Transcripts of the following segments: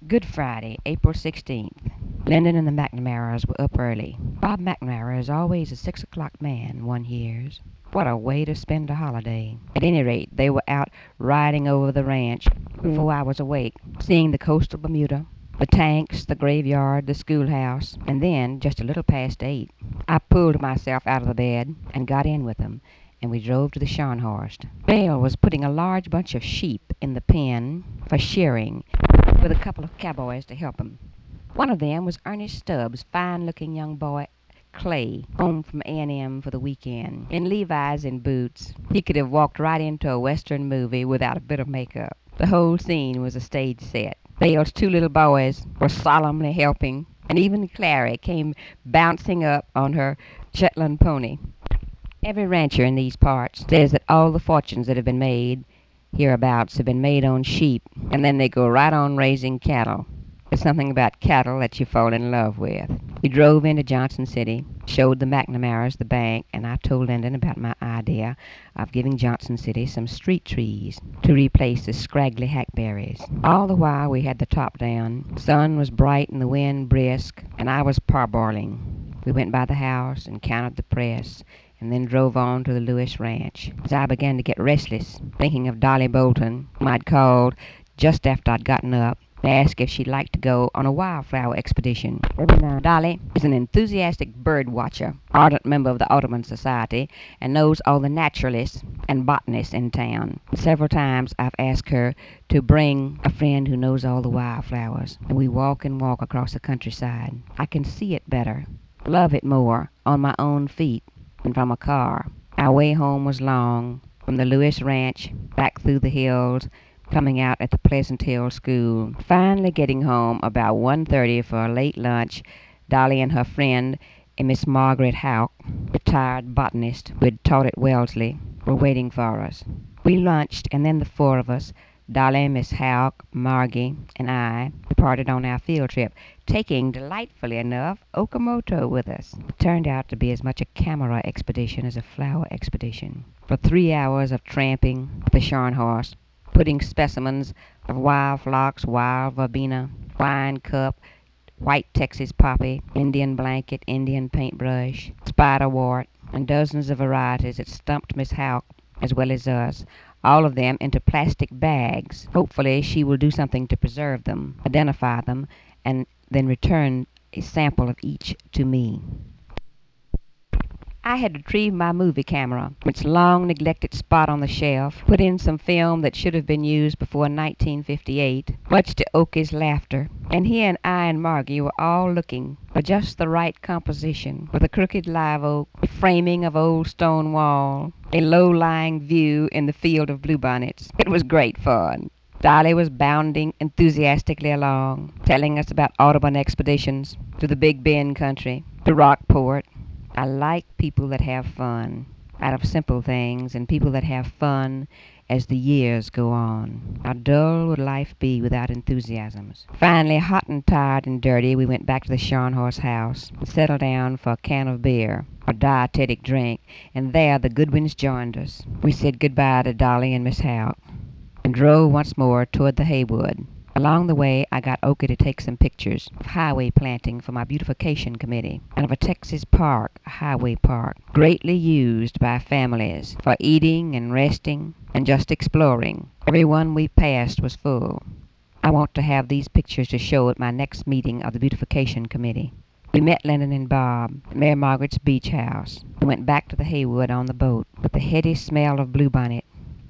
Good Friday, April 16th. Lyndon and the McNamaras were up early. Bob McNamara is always a 6 o'clock man, one hears. What a way to spend a holiday. At any rate, they were out riding over the ranch before I was awake, seeing the coast of Bermuda, the tanks, the graveyard, the schoolhouse, and then, just a little past 8, I pulled myself out of the bed and got in with them, and we drove to the Scharnhorst. Bill was putting a large bunch of sheep in the pen for shearing, with a couple of cowboys to help him. One of them was Ernest Stubbs, fine-looking young boy, Clay, home from A&M for the weekend, in Levi's and boots. He could have walked right into a Western movie without a bit of makeup. The whole scene was a stage set. Bale's two little boys were solemnly helping, and even Clary came bouncing up on her Shetland pony. Every rancher in these parts says that all the fortunes that have been made hereabouts have been made on sheep, and then they go right on raising cattle. There's something about cattle that you fall in love with. We drove into Johnson City, showed the McNamaras the bank, and I told Lyndon about my idea of giving Johnson City some street trees to replace the scraggly hackberries. All the while we had the top down. The sun was bright and the wind brisk, and I was parboiling. We went by the house and counted the press, and then drove on to the Lewis Ranch. As I began to get restless, thinking of Dolly Bolton, whom I'd called just after I'd gotten up, to ask if she'd like to go on a wildflower expedition. Dolly is an enthusiastic bird watcher, ardent member of the Audubon Society, and knows all the naturalists and botanists in town. Several times I've asked her to bring a friend who knows all the wildflowers, and we walk and walk across the countryside. I can see it better, love it more, on my own feet than from a car. Our way home was long, from the Lewis Ranch, back through the hills, coming out at the Pleasant Hill School. Finally getting home about 1:30 for a late lunch, Dolly and her friend, a Miss Margaret Houck, retired botanist who had taught at Wellesley, were waiting for us. We lunched, and then the four of us, Dolly, Miss Houck, Margie, and I, departed on our field trip, taking, delightfully enough, Okamoto with us. It turned out to be as much a camera expedition as a flower expedition. For 3 hours of tramping the Scharnhorst, putting specimens of wild phlox, wild verbena, wine cup, white Texas poppy, Indian blanket, Indian paintbrush, spiderwort, and dozens of varieties that stumped Miss Houck as well as us, all of them into plastic bags. Hopefully she will do something to preserve them, identify them, and then return a sample of each to me. I had retrieved my movie camera, its long neglected spot on the shelf, put in some film that should have been used before 1958, much to Oakie's laughter, and he and I and Margie were all looking for just the right composition, with a crooked live oak, a framing of old stone wall, a low-lying view in the field of bluebonnets. It was great fun. Dolly was bounding enthusiastically along, telling us about Audubon expeditions to the Big Bend country, to Rockport. I like people that have fun out of simple things, and people that have fun as the years go on. How dull would life be without enthusiasms? Finally, hot and tired and dirty, we went back to the Scharnhorst house and settled down for a can of beer, or dietetic drink, and there the Goodwins joined us. We said goodbye to Dolly and Miss Houck, and drove once more toward the Haywood. Along the way, I got Okie to take some pictures of highway planting for my beautification committee, and of a Texas park, a highway park, greatly used by families for eating and resting and just exploring. Every one we passed was full. I want to have these pictures to show at my next meeting of the beautification committee. We met Lyndon and Bob at Mary Margaret's beach house. We went back to the Haywood on the boat, with the heady smell of bluebonnet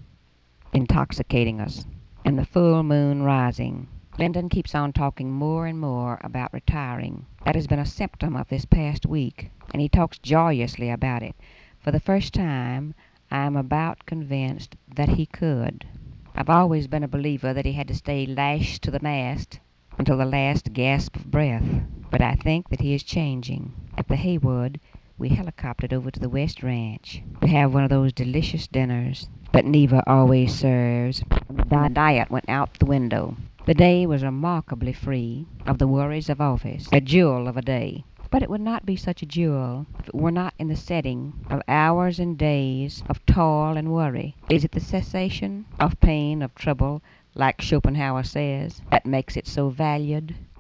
intoxicating us, and the full moon rising. Lyndon keeps on talking more and more about retiring. That has been a symptom of this past week, and he talks joyously about it. For the first time, I am about convinced that he could. I've always been a believer that he had to stay lashed to the mast until the last gasp of breath, but I think that he is changing. At the Haywood, we helicoptered over to the West Ranch to have one of those delicious dinners that Neva always serves. The diet went out the window. The day was remarkably free of the worries of office, a jewel of a day. But it would not be such a jewel if it were not in the setting of hours and days of toil and worry. Is it the cessation of pain, of trouble, like Schopenhauer says, that makes it so valued.